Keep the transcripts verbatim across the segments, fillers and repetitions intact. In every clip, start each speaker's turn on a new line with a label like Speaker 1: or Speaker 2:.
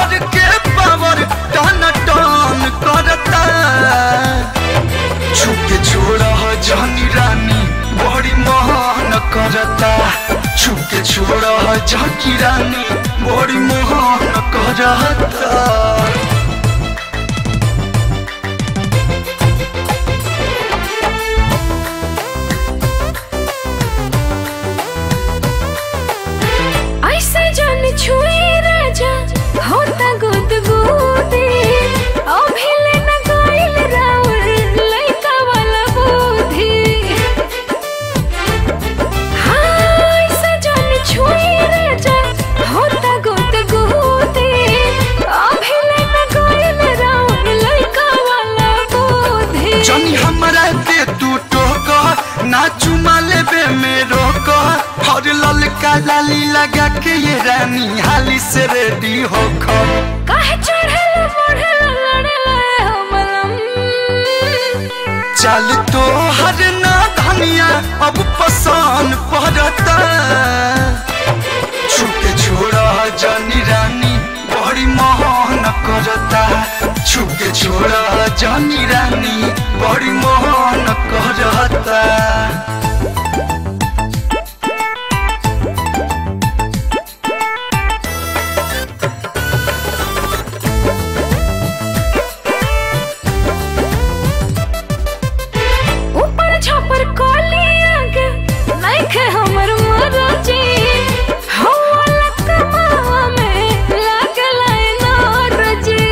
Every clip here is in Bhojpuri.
Speaker 1: लवर के पावर टन टन करता। छुके छोड़ा जानी रानी बड़ी मोहन करता। छुके छोड़ा जानी रानी बड़ी मोहन करता।
Speaker 2: छुई राजा होता गुद गुदी अभिले न गइल राउर लइका वाला बुद्धि। हाय सजन छुई राजा होता गुद गुदी अभिले न गइल राउर लइका वाला बुद्धि।
Speaker 1: जनी हमरा के तू टोका ना चुमा लेबे में रोका। और ललका लाली लगा के ये रानी हाली से रेडी हो खो।
Speaker 2: काहे चढ़ल बढ़ल लड़ल हमलम।
Speaker 1: चल तो हर ना धनिया अब पसंद पड़ता। छुके छोड़ा जानी रानी बड़ी मोहन करता। छुके छोड़ा जानी रानी बड़ी मोहन करता।
Speaker 2: हमर मरजी हवा कमावा में लागल नरजी।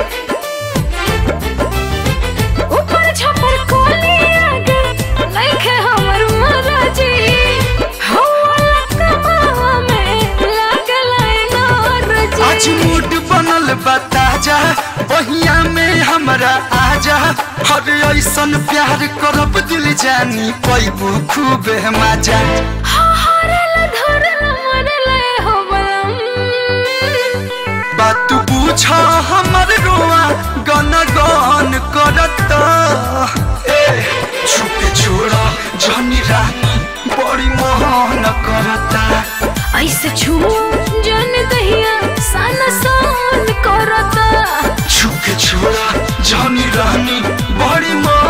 Speaker 2: ऊपर छपर कोली आगे नइखे हमर मरजी हवा कमावा में लागल नरजी।
Speaker 1: आज मूड बनल बताजा बहिया में हमरा आजा। हर ऐसन प्यार करब दिल जानी पैबू खूब मजा। बात पूछ हमर रोआ गन गन करता। ए छुपे छोड़ा जानी रानी बड़ी मोहन करता।
Speaker 2: ऐसे छू जन दहिया सन सन करता।
Speaker 1: छुपे छोड़ा जानी रानी बड़ी मोहन